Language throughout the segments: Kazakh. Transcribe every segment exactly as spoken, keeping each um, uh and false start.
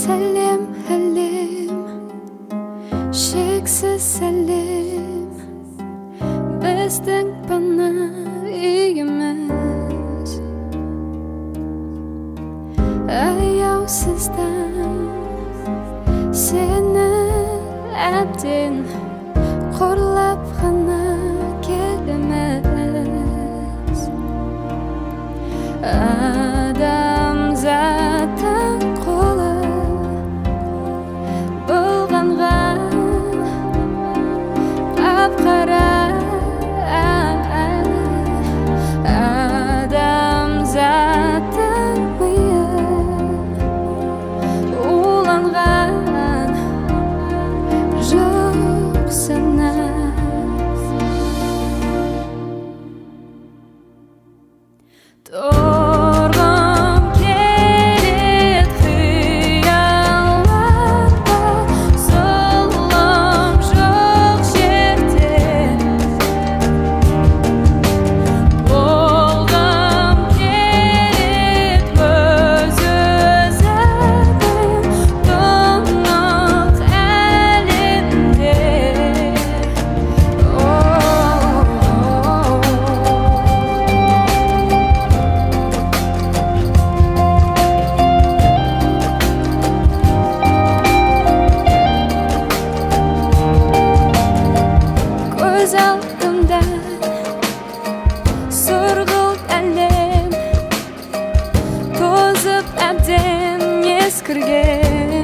Halim halim Şeksiz selim Bizden bana iyimiz Ayovsizdan Seni abdin Qorlab g'ana kelimiz Adam zaten qo'li Bo'lg'anға qapqara Adam zaten miyi Ulangan Жоқ sana Torg'im kelet xiyollarda Zulm жоқ жерде Bo'lg'im kelet o'z-o'zimning do'nnoq әлемде Көз алдымда сұрғылт әлем Тозып әбден ескірген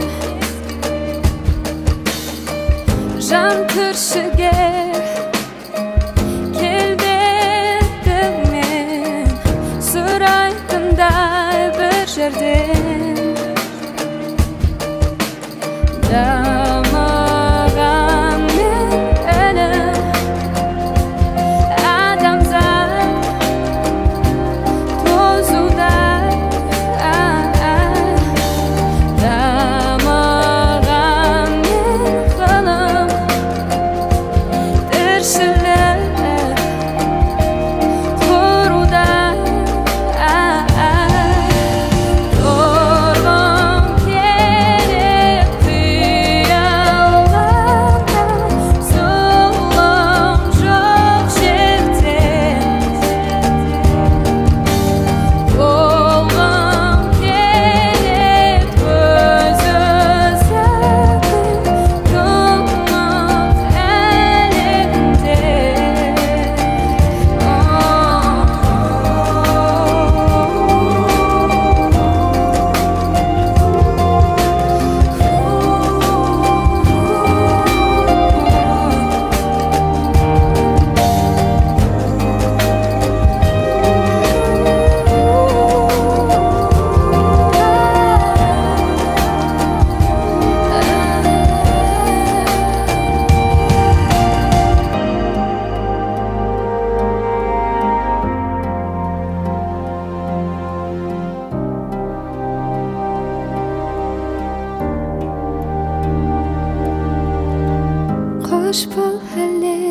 Жан түршігер келбетіңнен Сұрайтындай бір жерден Дамыған мен әлім Адамзат тозуда Дамыған мен ғылым Тіршілік құруда Торғым керек қиялlarda Зұлым жоқ жерде Болғым керек өз-өзімнің доңық әлемде Qo'sh bo'l halim